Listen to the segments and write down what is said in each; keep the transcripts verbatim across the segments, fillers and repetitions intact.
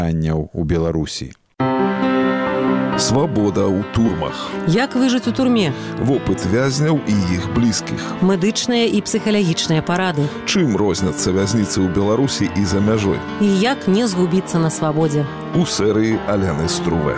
у Беларусі. Свабода ў турмах. Як выжыць у турме? Вопыт вязняў і іх блізкіх. Медычныя і псіхалагічныя парады. Чым розняцца вязніцы ў Беларусі і за мяжой? І як не згубіцца на свабодзе? У серыі Аляны Струве.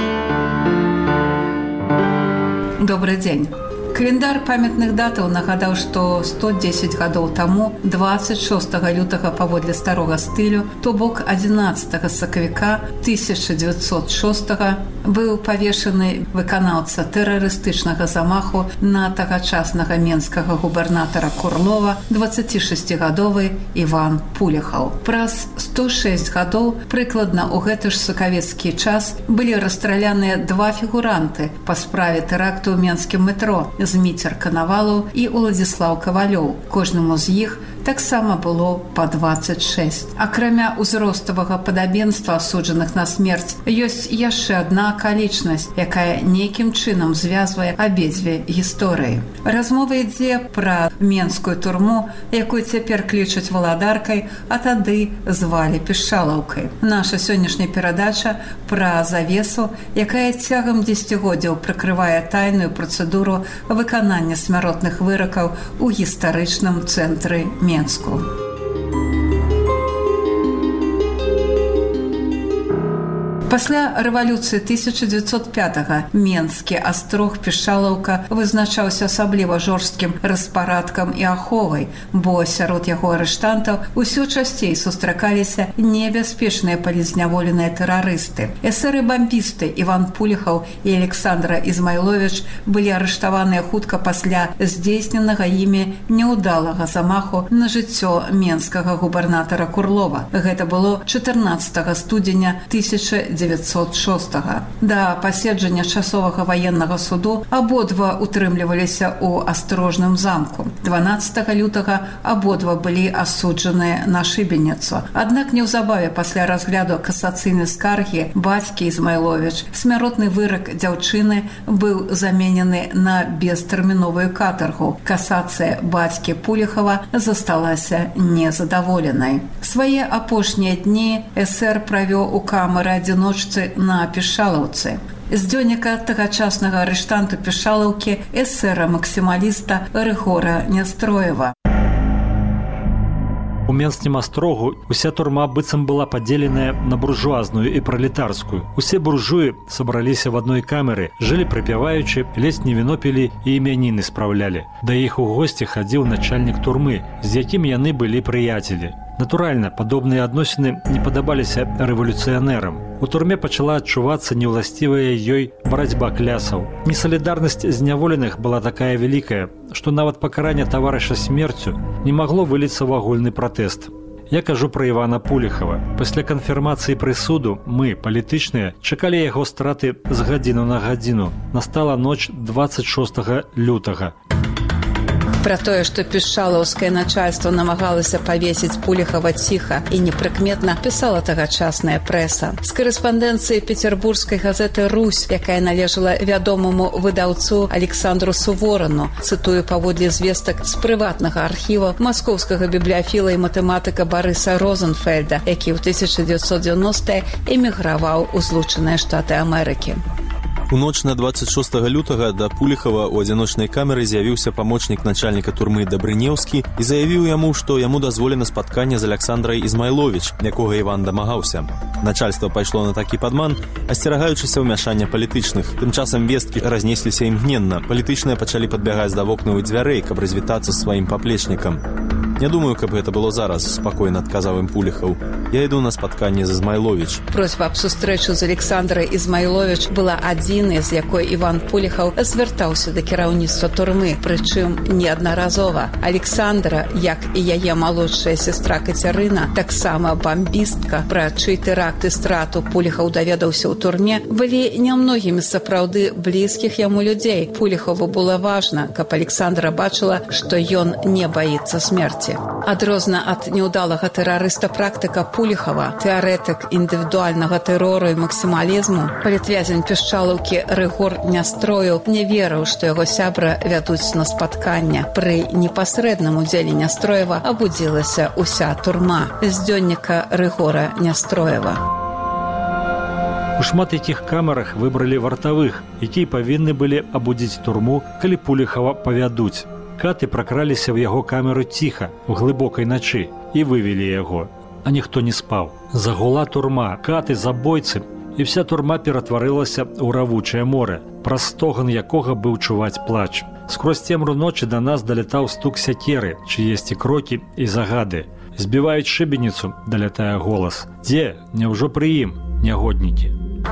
Добрый дзень. Календар памятных датаў нагадаў, што сто дзесяць гадоў таму, дваццаць шостага лютага паводле старога стылю, то бок адзінаццатага сакавіка тысяча дзевяцьсот шостага, быў павешаны выканаўца тэрарыстычнага замаху на тагачаснага менскага губернатара Курлова, дваццацішасцігадовы Іван Пулехаў. Праз сто шэсць гадоў прыкладна ў гэты ж сакавецкі час былі расстраляныя два фігуранты па справе тэракту ў менскім метро, Зміцер Канавалаў і Уладзіслаў Кавалёў. Кожнаму з іх таксама было па дваццаць шэсць. Акрамя ўзроставага падабенства асуджаных на смерць, ёсць яшчэ адна акалічнасць, якая нейкім чынам звязвае абедзве гісторыі. Размова ідзе пра менскую турму, якую цяпер клічуць валадаркай, а тады звалі Пішалаўкай. Наша сённяшняя перадача пра завесу, якая цягам дзесяцігоддзяў прыкрывае тайную працэдуру выканання смяротных выракаў у гістарычным цэнтры Менску. Пасля рэвалюцыі тысяча дзевяцьсот пятага Менскі астрог Пішалаўка вызначаўся асабліва жорсткім распарадкам і аховай, бо сярод яго арыштантаў усё часцей сустракаліся небяспечныя палізняволеныя тэрарысты. Эсэры-бамбісты Іван Пулехаў і Александра Ізмайловіч былі арыштаваныя хутка пасля здзейсненага імі няўдалага замаху на жыццё менскага губернатара Курлова. Гэта было чатырнаццатага студзеня тысяча дзевяцьсот шостага. Да паседжання часовага ваеннага суду абодва утрымліваліся ў астрожным замку. дванаццатага лютага абодва былі асуджаныя на шыбеніцу. Аднак неўзабаве пасля разгляду касацыйнай скаргі бацькі Ізмайловіч смяротны вырак дзяўчыны быў заменены на бестэрміновую катаргу. Касацыя бацькі Пулехава засталася незадаволенай. Свае апошнія дні эсэр правёў у камеры адзіночцы на Пішалаўцы. З дзённіка тагачаснага арыштанту Пішалаўкі эсэра-максімаліста Рыгора Нястроева. У Менскім астрогу уся турма быццам была падзеленая на буржуазную і пралетарскую. Усе буржуі сабраліся в адной камеры, жылі прыпяваючы, ледзь віно пілі і імяніны спраўлялі. Да іх у госці хадзіў начальнік турмы, з якім яны былі прыяцелі. Натуральна, падобныя адносіны не падабаліся рэвалюцыянерам. У турме пачала адчувацца неўласцівая ёй барацьба клясаў. Несалідарнасць зняволеных была такая вялікая, што нават пакаранне таварыша смерцю не магло выліцца ў агульны пратэст. Я кажу пра Івана Пулехава. Пасля канфірмацыі прысуду мы, палітычныя, чакалі яго страты з гадзіну на гадзіну. Настала ноч дваццаць шостага лютага. Пра тое, што пішалаўскае начальства намагалася павесіць Пулехава ціха і непрыкметна, пісала тагачасная прэса. З карэспандэнцыі пецярбургскай газеты «Русь», якая належала вядомаму выдаўцу Александру Суворану, цытую паводле звестак з прыватнага архіва маскоўскага бібліяфіла і матэматыка Барыса Розенфельда, які ў тысяча дзевяцьсот дзевяностыя эміграваў у Злучаныя Штаты Амерыкі. У ноч на дваццаць шостага лютага да Пулехава ў адзіночнай камеры з'явіўся памочнік начальніка турмы Дабрынеўскі і заявіў яму, што яму дазволена спатканне з Александрай Ізмайловіч, якога Іван дамагаўся. Начальства пайшло на такі падман, асцерагаючыся ўмяшання палітычных. Тым часам весткі разнесліся імгненна. Палітычныя пачалі падбягаць да вокнаў і дзвярэй, каб развітацца з сваім паплечнікам. Не думаю, каб гэта было зараз, спакойна адказаў ім Пулехаў. Я іду на спатканне з Ізмайловіч. Просьба аб сустрэчу з Александрай Ізмайловіч была адзінай, з якой Іван Пулехаў звяртаўся да кіраўніцтва турмы, прычым неаднаразова. Александра, як і яе малодшая сестра Кацярына, таксама бамбістка, пра чый тэракт і страту Пулехаў даведаўся ў турме, былі нямногімі сапраўды блізкіх яму людзей. Пулехаву было важна, каб Александра бачыла, што ён не баіцца смерці. Адрозна ад няўдалага тэрарыста практыка Пулехава, тэарэтык індывідуальнага тэрору і максімалізму, палітвязень Пішалаўкі Рыгор Нястроеў не верыў, што яго сябра вядуць на спатканне. Пры непасрэдным удзеле Нястроева абудзілася. Уся турма. З дзённіка Рыгора Нястроева. У шмат якіх камерах выбралі вартавых, якія павінны былі абудзіць турму, калі Пуліхава павядуць. Каты пракраліся ў яго камеру ціха, у глыбокай начы, і вывелі яго. А ніхто не спаў. Загула турма, каты, забойцы, і вся турма ператварылася ў равучае море, праз стоган якога быў чуваць плач. Скрозь цемру ночы да нас далятаў стук сякеры, чыесьці крокі і загады. Збіваюць шыбеніцу, далятае голас. Дзе? Няўжо пры ім, нягоднікі?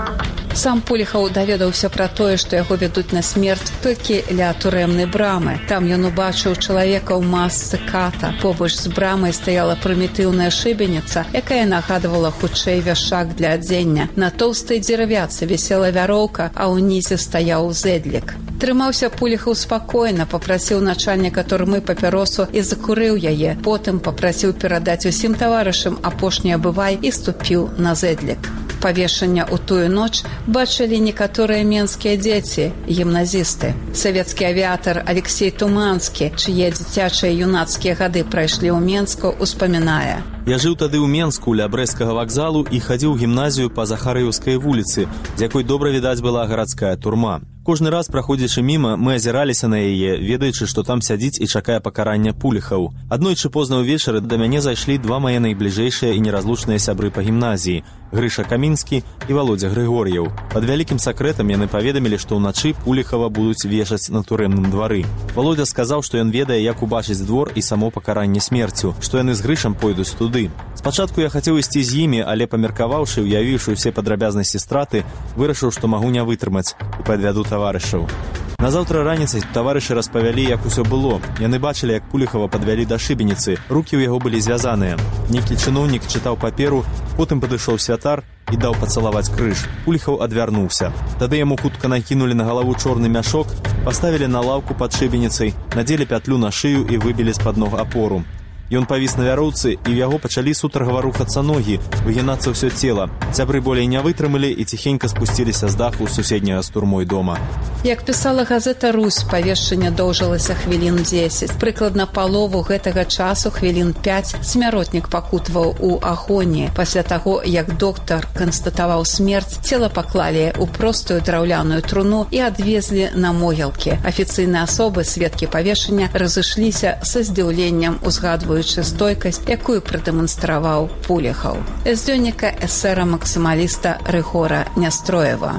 Сам Пуліхаў даведаўся пра тое, што яго вядуць на смерць толькі ля турэмнай брамы. Там ён убачыў чалавека ў масцы ката. Побач з брамай стаяла прымітыўная шыбеніца, якая нагадывала хутчэй вяшак для адзення. На тоўстай дзеравяцы вісела вяроўка, а ўнізе стаяў зэдлік. Трымаўся Пуліхаў спакойна, папрасіў начальніка турмы папяросу і закурыў яе. Потым папрасіў перадаць усім таварышам апошні абывай і ступіў на зэдлік. Павешання ў тую ноч бачылі некаторыя менскія дзеці, гімназісты. Савецкі авіятар Алексей Туманскі, чые дзіцячыя юнацкія гады прайшлі ў Менску, успамінае. Я жыў тады ў Менску ля брэсцкага вакзалу і хадзіў у гімназію па Захарыўскай вуліцы, з якой добра відаць была гарадская турма. Кожны раз, праходзячы міма, мы азіраліся на яе, ведаючы, што там сядзіць і чакае пакарання Пуліхаў. Аднойчы позна ўвечары да мяне зайшлі два мае найбліжэйшыя і неразлучныя сябры па гімназіі – Грыша Камінскі і Володя Григор'еў. Пад вялікім сакрэтам яны паведамілі, што ўначы Пуліхава будуць вешаць на турэмным двары. Володя сказаў, што ён ведае, як убачыць двор і само пакаранне смерцю, што яны з Грышам пойдуць туды. Спачатку я хацеў ісці з імі, але памеркаваўшы, уявіўшы ўсе падрабязнасці страты, вырашыў, што магу не вытрымаць і падвяду таварышаў. Назаўтра раніцай таварышы распавялі, як усё было. Яны бачылі, як Пуліхава падвялі да шыбеніцы. Рукі ў яго былі звязаныя. Нейкі чыноўнік чытаў паперу, потым падышоў святар і даў пацалаваць крыж. Пуліхаў адвярнуўся. Тады яму хутка накінулі на галаву чорны мяшок, паставілі на лаўку пад шыбеніцай, надзелі пятлю на шыю і выбілі з-пад ног апору. Ён павіс на вяроўцы, і ў яго пачалі сутаргава рухацца ногі, выгінацца ўсё цела. Сябры болей не вытрымалі і ціхенька спусціліся з даху суседняга з турмой дома. Як пісала газета «Русь», павешчанне доўжылася хвілін дзесяць. Прыкладна палову гэтага часу, хвілін пяць, смяротнік пакутваў у агоніі. Пасля таго, як доктар канстатаваў смерць, цела паклалі ў простую драўляную труну і адвезлі на могілкі. Афіцыйныя асобы, сведкі павешання, разышліся са здзіўленнем, узгадваючы стойкасць, якую прадэманстраваў Пуліхаў. З дзённіка эсэра-максімаліста Рыгора Нястроева.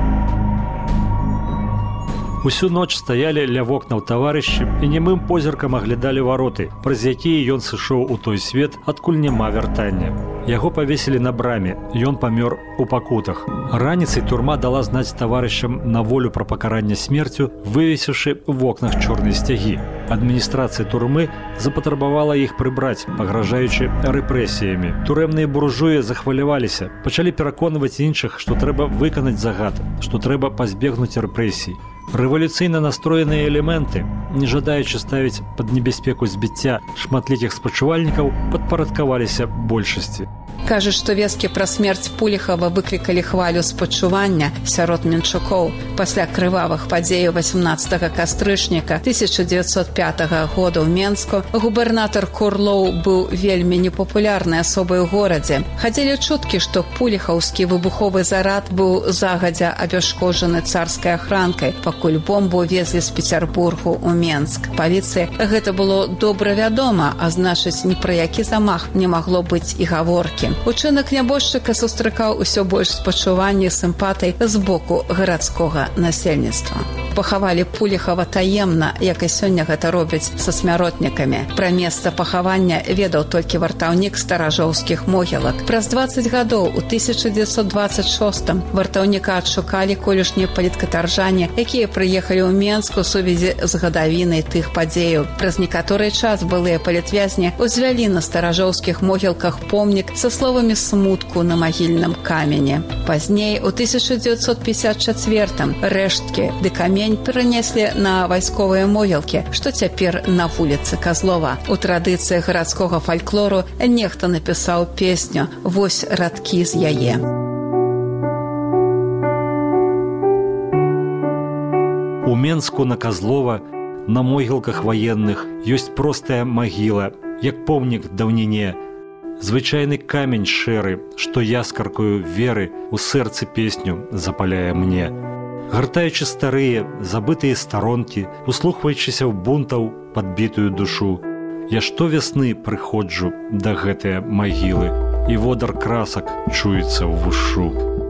Усю ноч стаялі ля вокнаў таварышы і немым позіркам аглядалі вароты, праз якія ён сышоў у той свет, адкуль няма вяртання. Яго павесілі на браме, ён памёр у пакутах. Раніцай турма дала знаць таварышам на волю пра пакаранне смерцю, вывесіўшы ў вокнах чорныя сцягі. Адміністрацыя турмы запатрабавала іх прыбраць, пагражаючы рэпрэсіямі. Турэмныя буржуі захваляваліся, пачалі пераконваць іншых, што трэба выканаць загад, што трэба пазбегнуць рэпрэсій. Рэвалюцыйна настроеныя элементы, не жадаючы ставіць пад небяспеку збіцця шматлікіх спачувальнікаў, падпарадкаваліся большасці. Кажа, што весткі пра смерць Пуліхава выклікалі хвалю спачування сярод менчукоў. Пасля крывавых падзеяў васямнаццатага кастрычніка тысяча дзевяцьсот пятага года ў Менску губернатар Курлоў быў вельмі непапулярнай асобай у горадзе. Хадзілі чуткі, што пуліхаўскі выбуховы зарад быў загадзя абясшкоджаны царскай ахранкай, пакуль бомбу везлі з Пецярбургу ў Менск. Паліцыі гэта было добра вядома, а значыць, ні пра які замах не магло быць і гаворкі. Учынак нябожчыка сустракаў усё больш спачування і сімпатый з боку гарадскога насельніцтва. Пахавалі Пуліхава таемна, як і сёння гэта робяць са смяротнікамі. Пра месца пахавання ведаў толькі вартаўнік старажоўскіх могілак. Праз дваццаць гадоў у тысяча дзевяцьсот дваццаць шостым вартаўніка адшукалі колішнія паліткатаржане, якія прыехалі ў Менск у сувязі з гадавінай тых падзеяў. Праз некаторы час былыя палітвязні узвялі на старажоўскіх могілках помнік са словамі смутку на магільным камені. Пазней, у тысяча дзевяцьсот пятьдесят чацвёртым рэшткі ды камень перанеслі на вайсковыя могілкі, што цяпер на вуліцы Казлова. У традыцыі гарадскога фальклору нехта напісаў песню, вось радкі з яе. У Менску на Казлова, на могілках ваенных, ёсць простая магіла, як помнік даўніне. Звычайны камень шэры, што яскаркаю веры у сэрцы песню запаляе мне. Гартаючы старыя, забытыя старонкі, услухваючыся ў бунтаў падбітую душу, я штовясны прыходжу да гэтыя магілы, і водар красак чуецца ў вушу.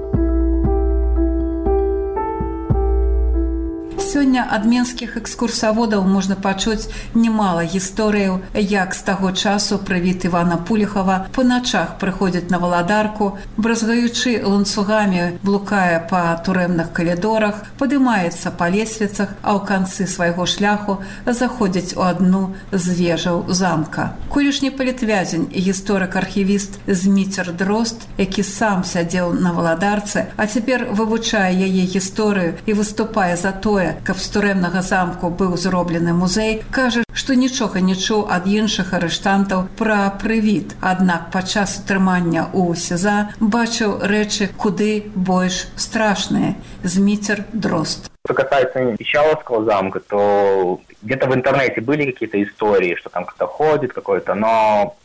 Сёння ад менскіх экскурсаводаў можна пачуць немала гісторыяў, як з таго часу прывід Івана Пуліхава па начах прыходзіць на Валадарку, бразгаючы ланцугамі блукае па турэмных калідорах, падымаецца па лесвіцах, а ў канцы свайго шляху заходзіць у адну з вежаў замка. Колішні палітвязень і гісторык-архівіст Зміцер Дрозд, які сам сядзеў на Валадарцы, а цяпер вывучае яе гісторыю і выступае за тое, каб з турэмнага замку быў зроблены музей, кажа, што нічога не чуў ад іншых арыштантаў пра прывід. Аднак падчас утрымання ў СІЗА бачыў рэчы куды больш страшныя. Зміцер Дрозд. Что касается Печаловского замка, то где-то в интернете были какие-то истории, что там кто-то ходит какой-то, но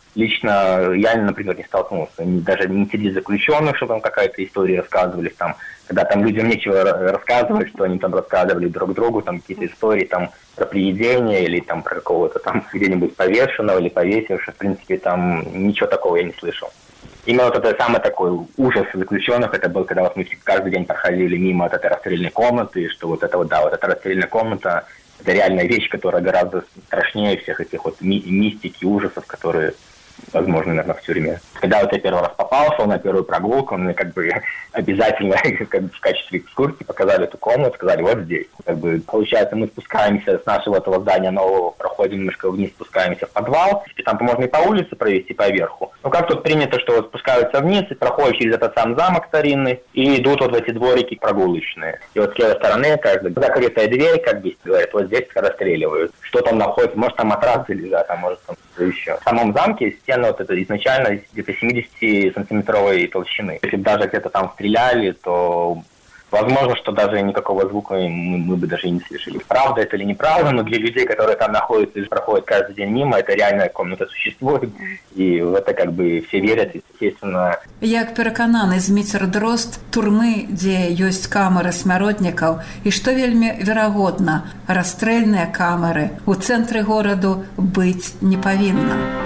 лично я, например, не столкнулся. Даже не среди заключенных, что там какая-то история рассказывались, там, когда там людям нечего рассказывать, что они там рассказывали друг другу, там какие-то истории там про привидения или там про какого-то там где-нибудь повешенного или повесившего. В принципе, там ничего такого я не слышал. Именно вот это самый такой ужас заключенных, это был, когда вот мы каждый день проходили мимо вот этой расстрельной комнаты, что вот это вот, да, вот эта расстрельная комната, это реальная вещь, которая гораздо страшнее всех этих вот ми- мистики, ужасов, которые возможно, наверное, в тюрьме. Когда вот я первый раз попался на первую прогулку, мне как бы обязательно как бы, в качестве экскурсии показали эту комнату, сказали, вот здесь. Как бы, получается, мы спускаемся с нашего этого здания нового, проходим немножко вниз, спускаемся в подвал, и там можно и по улице провести, по верху. Ну, как тут принято, что вот спускаются вниз и проходят через этот сам замок старинный, и идут вот в эти дворики прогулочные. И вот с левой стороны, как бы, закрытая дверь, как бы, говорят, вот здесь расстреливают. Что там находится? Может, там матрасы лежат, а может, там что еще. В самом замке стены вот это изначально где-то семидесятисантиметровой толщины. Если бы даже где-то там стреляли, то возможно, что даже никакого звука мы, мы бы даже и не слышали. Правда это или неправда, но для людей, которые там находятся и проходят каждый день мимо, это реальная комната существует, и в это как бы все верят, естественно. Як перакананы Зміцер Дрозд, турмы, дзе ёсць камеры смяротнікаў, і што вельмі верагодна, расстрэльныя камеры у цэнтры гораду быць не павінна.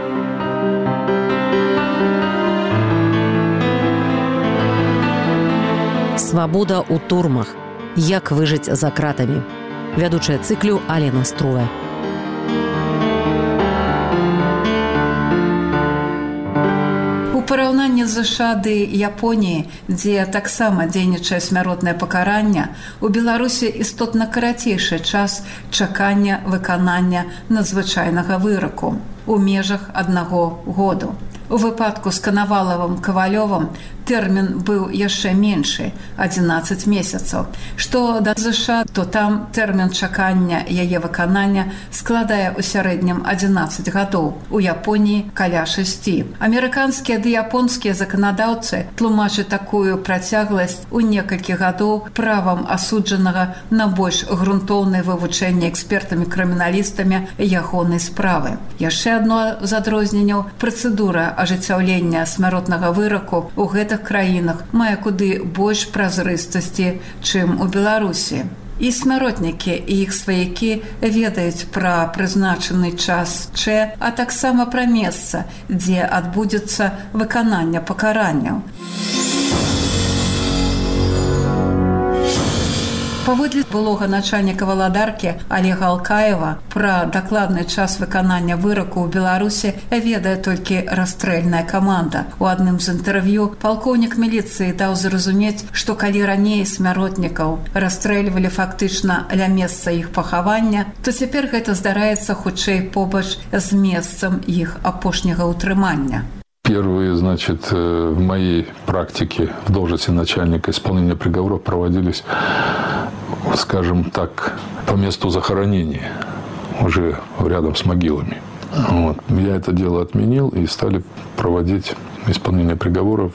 Свабода ў турмах. Як выжыць за кратамі. Вядучая цыклю Алена Струя. У параўнанні з ЗША ды Японіі, дзе таксама дзейнічае смяротнае пакаранне, у Беларусі істотна карацейшы час чакання выканання надзвычайнага выраку у межах аднаго году. У выпадку з Канавалавым Кавалёвым тэрмін быў яшчэ меншы – адзінаццаць месяцаў. Што да ЗША, то там тэрмін чакання яе выканання складае ў сярэднім адзінаццаць гадоў, у Японіі каля шасці. Амерыканскія ды японскія заканадаўцы тлумачаць такую працягласць у некалькі гадоў правам асуджанага на больш грунтоўнае вывучэнне экспертамі-крыміналістамі ягонай справы. Яшчэ адно з адрозненняў – працэдура ажыццяўлення смяротнага выраку ў гэтых краінах мае куды больш празрыстасці, чым у Беларусі. І смяротнікі і іх сваякі ведаюць пра прызначаны час Ч, а таксама пра месца, дзе адбудзецца выкананне пакаранняў. Паводле былога начальніка Валадаркі Олега Алкаева, пра дакладны час выканання выраку ў Беларусі ведае толькі расстрэльная каманда. У адным з інтэрв'ю палкоўнік міліцыі даў зразумець, што калі раней смяротнікаў расстрэльвалі фактычна ля месца іх пахавання, то цяпер гэта здараецца хутчэй побач з месцам іх апошняга ўтрымання. Первые, значит, в моей практике в должности начальника исполнения приговоров проводились, скажем так, по месту захоронения, уже рядом с могилами. Вот. Я это дело отменил и стали проводить исполнение приговоров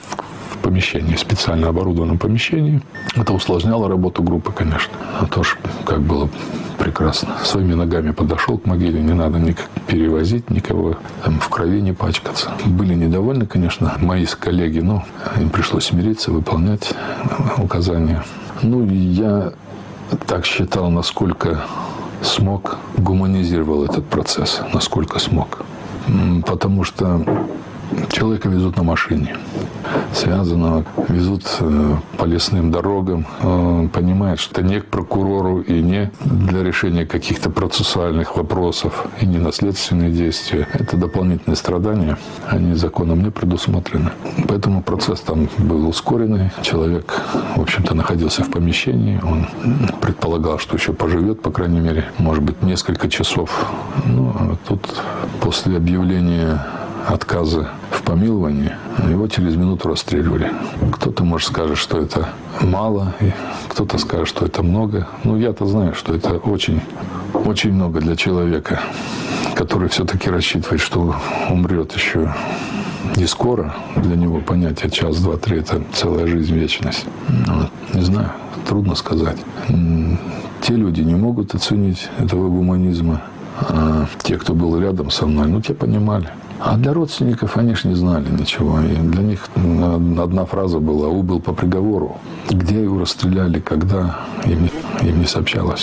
в помещении, специально оборудованном помещении. Это усложняло работу группы, конечно. А то ж как было прекрасно. Своими ногами подошел к могиле, не надо никак перевозить никого, там, в крови не пачкаться. Были недовольны, конечно, мои коллеги, но им пришлось смириться, выполнять указания. Ну, я так считал, насколько смог, гуманизировал этот процесс, насколько смог. Потому что человека везут на машине, связанного, везут по лесным дорогам. Он понимает, что это не к прокурору и не для решения каких-то процессуальных вопросов, и не наследственные действия. Это дополнительные страдания, они законом не предусмотрены. Поэтому процесс там был ускоренный. Человек, в общем-то, находился в помещении. Он предполагал, что еще поживет, по крайней мере, может быть, несколько часов. Ну, а тут после объявления отказа в помиловании, его через минуту расстреливали. Кто-то, может, скажет, что это мало, и кто-то скажет, что это много. Ну, я-то знаю, что это очень, очень много для человека, который все-таки рассчитывает, что умрет еще не скоро. Для него понятие час, два, три – это целая жизнь, вечность. Ну, не знаю, трудно сказать. Те люди не могут оценить этого гуманизма, а те, кто был рядом со мной, ну, те понимали. А для родственников они ж не знали ничего. И для них одна фраза была: «Убыл по приговору». Где его расстреляли, когда, им, им не сообщалось.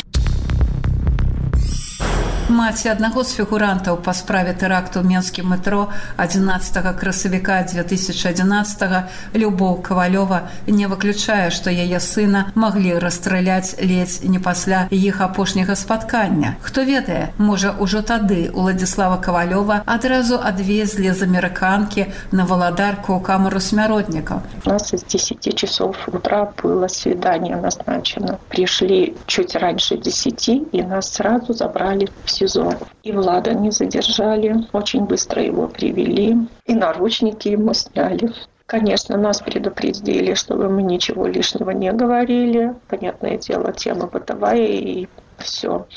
Маці аднаго з фігурантаў па справе тэракту ў менскім метро адзінаццатага красавіка дзве тысячы адзінаццатага Любоў Кавалёва не выключае, што яе сына маглі расстраляць ледзь не пасля іх апошняга спаткання. Хто ведае, можа, ужо тады Уладзіслава Кавалёва адразу адвезлі з амерыканкі на Валадарку ў камеру смяротнікаў. У нас с десяти часов утра было свидание назначено. Пришли чуть раньше десяти, и нас сразу забрали в СИЗО. И Влада не задержали, очень быстро его привели, и наручники ему сняли. Конечно, нас предупредили, чтобы мы ничего лишнего не говорили. Понятное дело, тема бытовая, и все.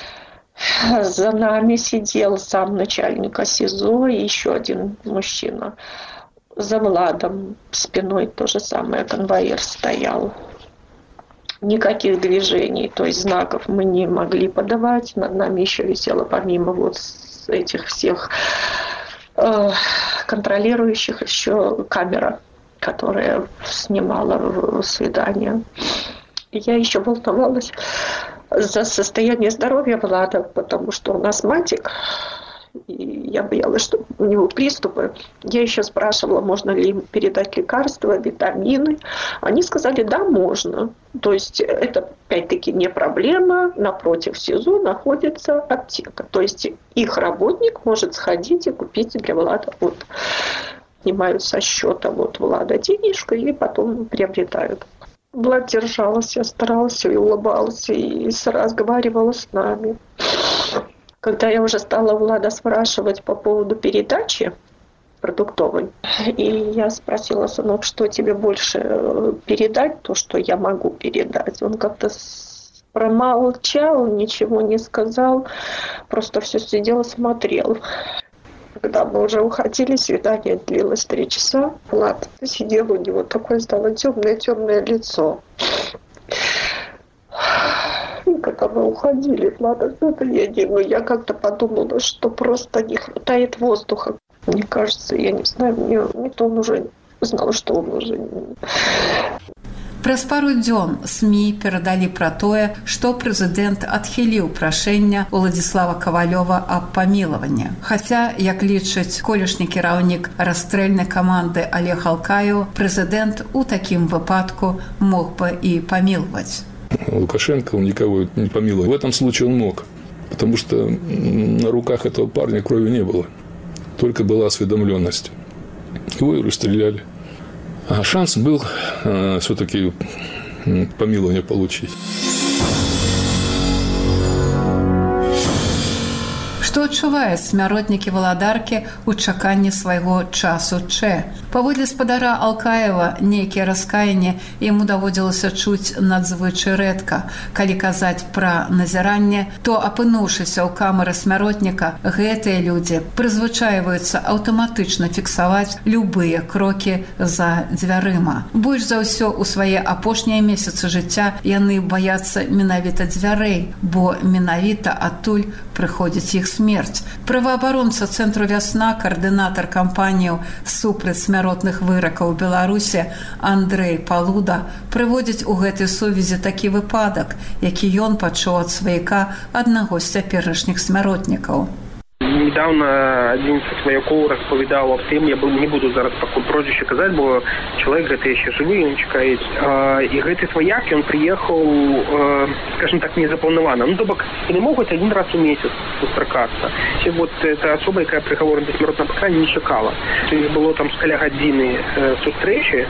За нами сидел сам начальника СИЗО и еще один мужчина. За Владом спиной то же самое, конвоир стоял. Никаких движений, то есть знаков мы не могли подавать. Над нами еще висела, помимо вот этих всех э, контролирующих, еще камера, которая снимала свидание. И я еще волновалась за состояние здоровья Влада, потому что он астматик. И я боялась, что у него приступы. Я еще спрашивала, можно ли им передать лекарства, витамины. Они сказали, да, можно. То есть это, опять-таки, не проблема. Напротив СИЗО находится аптека. То есть их работник может сходить и купить для Влада. Вот, снимают со счета вот Влада денежку и потом приобретают. Влад держался, старался и улыбался, и разговаривала с нами. Когда я уже стала Влада спрашивать по поводу передачи продуктовой, и я спросила: сынок, что тебе больше передать, то, что я могу передать? Он как-то промолчал, ничего не сказал, просто все сидел и смотрел. Когда мы уже уходили, свидание длилось три часа, Влад сидел, у него такое стало темное-темное лицо. И когда мы уходили, Влада, это я делаю, я как-то подумала, что просто не хватает воздуха. Мне кажется, я не знаю, мне, мне то он уже знал, что он уже... Праз пару дзён СМІ перадалі пра тое, што прэзідэнт адхіліў прашэнне Уладзіслава Кавалёва аб памілаванні. Хаця, як лічыць колішні кіраўнік расстрэльнай каманды Олег Алкаеў, прэзідэнт у такім выпадку мог бы і памілаваць. Лукашенко, он никого не помиловал. В этом случае он мог, потому что на руках этого парня крови не было. Только была осведомленность. Его и расстреляли. А шанс был э, все-таки помилование получить. Што адчувае смяротнікі валадаркі ў чаканні свайго часу Чэ? Паводле спадара Алкаева, нейкія раскаянні яму даводзілася чуць надзвычай рэдка. Калі казаць пра назіранне, то, апынуўшыся ў камеры смяротніка, гэтыя людзі прызвычайваюцца аўтаматычна фіксаваць любыя крокі за дзвярыма. Больш за ўсё ў свае апошнія месяцы жыцця яны баяцца менавіта дзвярэй, бо менавіта адтуль прыходзіць іх смерць. Праваабаронца Цэнтру «Вясна», каардынатар кампаніяў супраць смяротных выракаў у Беларусі Андрэй Палуда прыводзіць у гэтай сувязі такі выпадак, які ён пачуў ад сваяка аднаго з цяперашніх смяротнікаў. Недавно один со сваякоў распавядаў аб тым, я не буду зараз пакуль прозвішча казаць, бо чалавек гэты яшчэ жывы, ён чакае. І гэты сваяк, ён прыехаў, скажем так, незапланавана. Ну, то бок, яны могуць один раз у месяц сустракацца. І вот эта асоба, якая прыгаворана да смяротнага пакарання, не чакала. То есть было там каля гадзіны сустрэчы.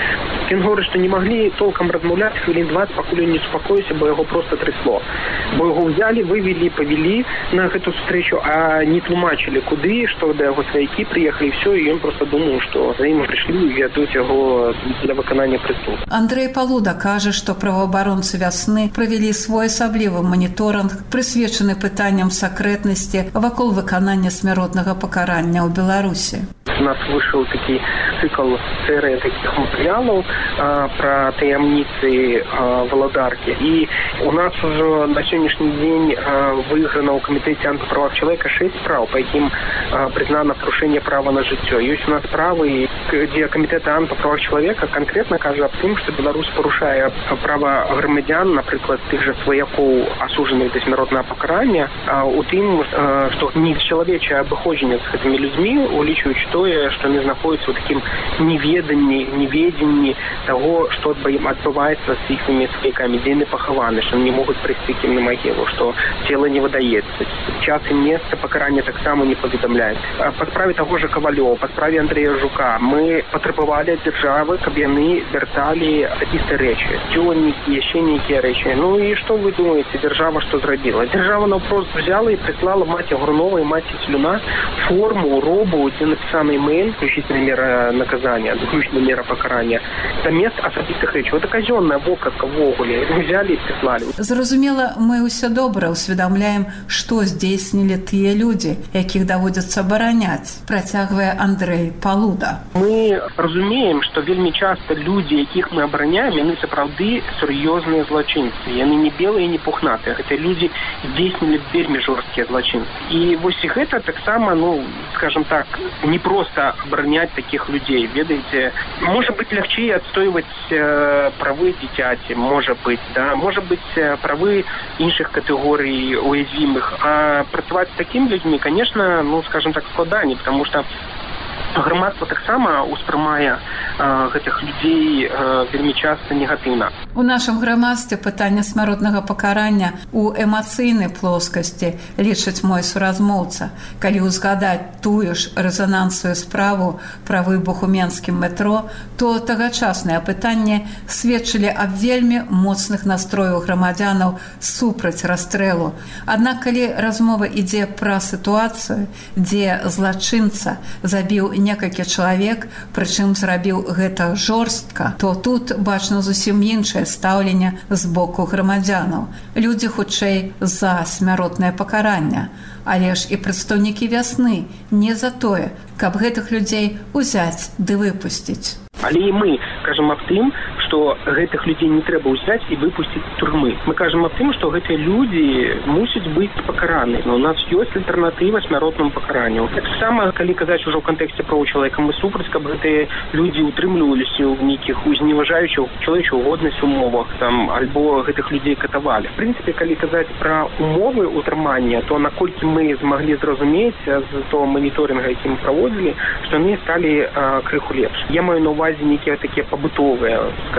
Ён говорит, што не маглі толкам размаўляць хвілін дваццаць, пакуль ён не супакоіўся, бо яго проста трясло. Бо яго ўзялі, вывелі, павялі на гэту сустрэчу, а не тлумачылі куды, што да яго сваякі прыехалі, все, і ён проста думаў, што за ім прыйшлі і вядуць яго для выканання прыступу. Андрэй Палуда кажа, што праваабаронцы «Вясны» правялі своеасаблівы маніторынг, прысвечаны пытанням сакрэтнасці вакол выканання смяротнага пакарання ў Беларусі. У нас вышел такі цикл серии таких материалов а, про таямницы а, валадарки. И у нас уже на сегодняшний день а, выиграно у Комитете антиправах человека шесть прав, по яким а, признано нарушение права на житье. Есть у нас правы, где Комитет антиправах человека конкретно кажа об том, что Беларусь порушает права громадян, например, тих же свояков, осужденных до смертного покарания, а у тем, а, что нечеловечее обыходжение с этими людьми уличивают тое, что они находятся в таким неведанні, неведенні того, что отбывается с их свояками, где они похованы, что они не могут прийти к ним на могилу, что тело не выдается. Час и место покарания так само не поведомляют. По справе того же Ковалева, по справе Андрея Жука мы потребовали от державы, чтобы они вертали какие-то речи, тённики, еще некие речи. Ну и что вы думаете, держава что зробила? Держава на вопрос взяла и прислала мать Огурнова и мать Слюна форму, робу, где написано email, включительная мера наказания, включительная мера покарания. Это место особистых речей. Это казенная воковка в Огуле. Взяли и прислали. Зразумела, мы ўсё добра усведомляем, што здзейснілі тыя людзі, якіх даводзіцца абараняць, працягвае Андрэй Палуда. Мы разумеем, што вельмі часта людзі, якіх мы абараняем, яны сапраўды сур'ёзныя злачынцы. Яны не белыя, не пухнатыя, хаця людзі здзейснілі вельмі жорсткія злачынцы. І вось гэта таксама, ну, скажем так, не просто абараняць таких людей. Ведаеце, может быть легче отстаивать э, правы дзіцяці, может быть, да, может быть э, правы іншых категорий уязвимых. А працаваць с такими людьми, конечно, ну, скажем так, складаней, потому что грамадства таксама успрымае э, гэтых людзей э, вельмі часта негатыўна. У нашым грамадстве пытанне смяротнага пакарання у эмацыйнай плоскасці, лічыць мой суразмоўца. Калі ўзгадаць тую ж рэзанансную справу пра выбух у менскім метро, то тагачаснае пытанне сведчылі аб вельмі моцных настрояў грамадзянаў супраць расстрэлу. Аднак, калі размова ідзе пра сітуацыю, дзе злачынца забіў некалькі чалавек, прычым зрабіў гэта жорстка, то тут бачна зусім іншае стаўленне з боку грамадзянаў. Людзі хутчэй за смяротнае пакаранне, але ж і прадстаўнікі «Вясны» не за тое, каб гэтых людзей узяць ды выпусціць. Але і мы кажам аб тым, што гэтых людзей не трэба ўзяць і выпусціць з турмы. Мы кажам аб тым, што гэтыя людзі мусяць быць пакараны. Но у нас ёсць альтэрнатыва смяротнаму пакаранню. Таксама, калі казаць ужо ў кантэксце правоў чалавека, мы супраць, каб гэтыя людзі утрымліваліся ў нейкіх зневажаючых чалавечую годнасць умовах, там, альбо гэтых людзей катавалі. В прынцыпе, калі казаць пра умовы ўтрымання, то наколькі мы змаглі зразумець з того маніторинга, які мы праводзілі, што яны сталі а, крыху лепш. Я маю на ўвазе нейкія такія пабытовыя, скажем,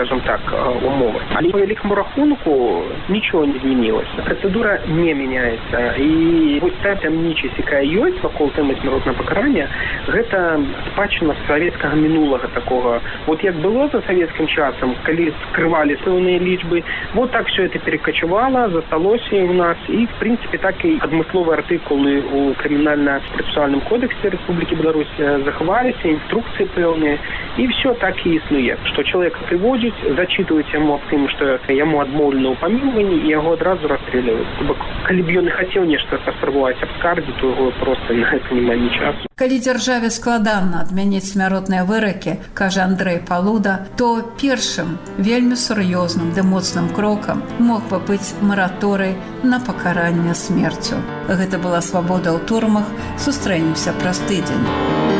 скажем так, умовы. Але по великому рахунку ничего не изменилось. Процедура не меняется. И вот та таямнічасць, якая ёсць вакол тэмы смяротнага пакарання, гэта спадчына савецкага мінулага такого. Вот як было за савецкім часам, калі скрывали пэўныя лічбы, вот так все это перекочевало, засталося у нас. И, в принципе, так и адмысловыя артыкулы у крымінальна-працэсуальным кодексе Республики Беларусь захаваліся, инструкции пэўныя. И все так и існуе. Что человека приводят, зачитывают ему о том, что ему адмоўлена ў памілванні, и его одразу расстреливают. Калі б ён і хацеў нешта паспрабаваць абскардзіць, то его просто на это няма ні часу. Калі дзяржаве складана адмяніць смяротныя выракі, кажа Андрэй Палуда, то першым вельмі сур'ёзным ды моцным крокам мог бы быць мараторый на пакаранне смерцю. Гэта была свабода ў турмах. Сустрэнемся праз тыдзень.